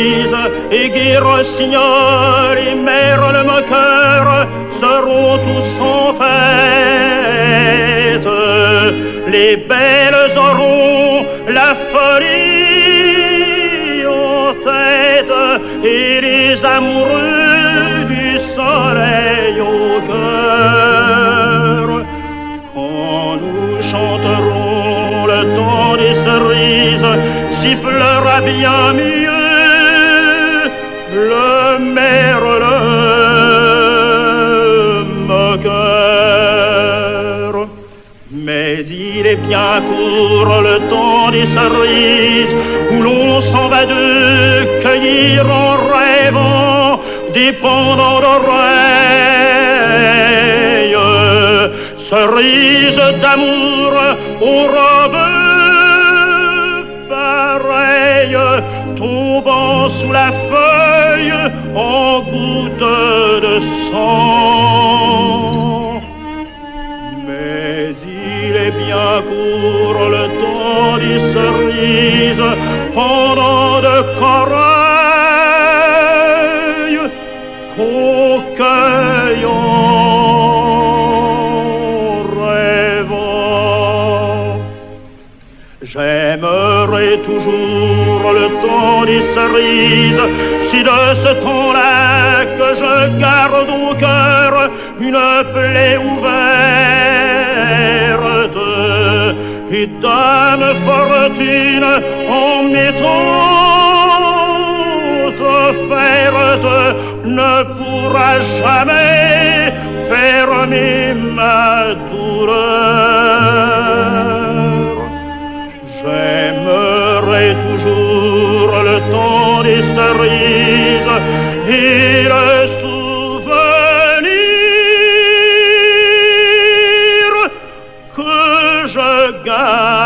cerises et Guy Rossignol et Mère le moqueur seront tous en fête. Les belles auront la folie en tête et les amoureux du soleil au cœur. Quand nous chanterons le temps des cerises, sifflera bien mieux le merle moqueur. Mais il est bien court le temps des cerises où l'on s'en va de cueillir en rêvant des pendants d'oreilles, cerises d'amour aux robes pareilles, tombant sous la feuille en gouttes de sang. Mais il est bien court le temps des cerises, pendant de corail qu'on cueille en rêvant. J'aimerais toujours le temps des cerises, si de ce temps-là que je garde au cœur une plaie ouverte, et dame fortune en mettant offerte ne pourra jamais fermer ma douleur. J'aimerais toujours le temps des cerises et le souvenir que je garde